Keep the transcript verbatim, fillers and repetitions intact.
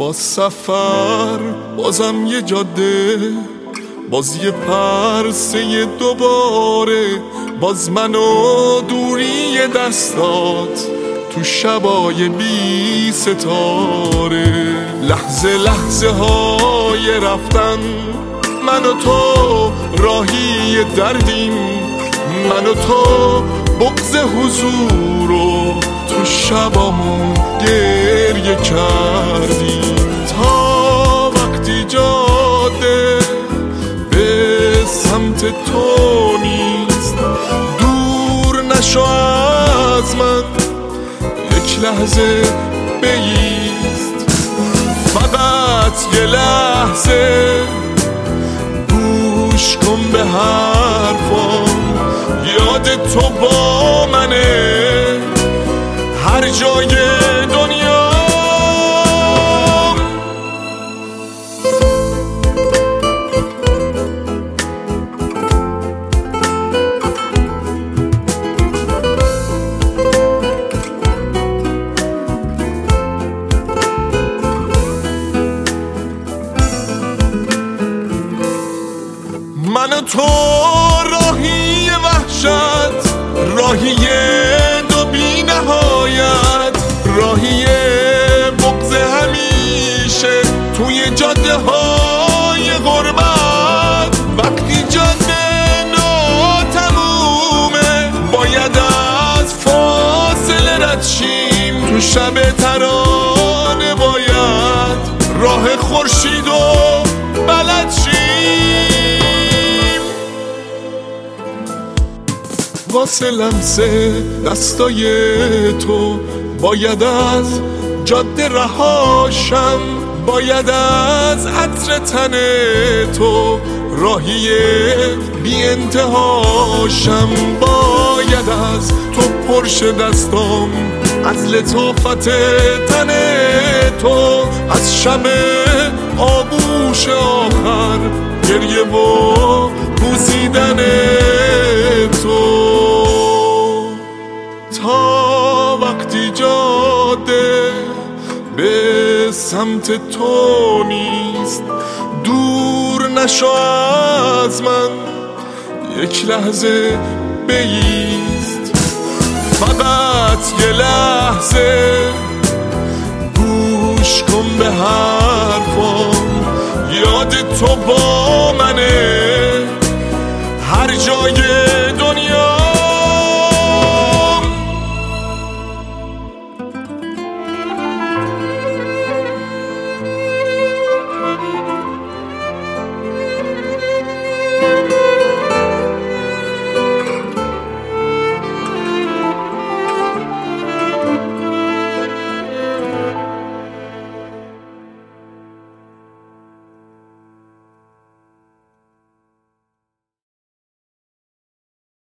با سفر بازم یه جاده، باز یه پرسه دوباره، باز من و دوری دستات تو شبای بی ستاره. لحظه لحظه های رفتن، من و تو راهی دردیم، من و تو بغض حضور رو تو شبامون گریه کردیم. تا وقتی جاده به سمت تو نیست، دور نشو از من، یک لحظه بایست، فقط یه لحظه گوش کن به حرفام. یاد تو با منه هر جای دنیا. من و تو راهی وحشت، راهی دو بی نهایت، راهی بغض همیشه توی جاده های غربت. وقتی جاده ناتمومه باید از فاصله رد شیم، تو شب ترانه باید راه خورشید و بلد شیم. واسه لمسه دستای تو باید از جاده رهاشم، باید از عطر تن تو راهی بی انتهاشم، باید از تو پرش دستام، از لطافت تن تو، از شب آغوش آخر گریه و بوسیدن تو. تا وقتی جاده به سمت تو نیست، دور نشو از من، یک لحظه بایست، فقط یه لحظه گوش کن به حرفام. یاد تو با منه هر جای دنیا.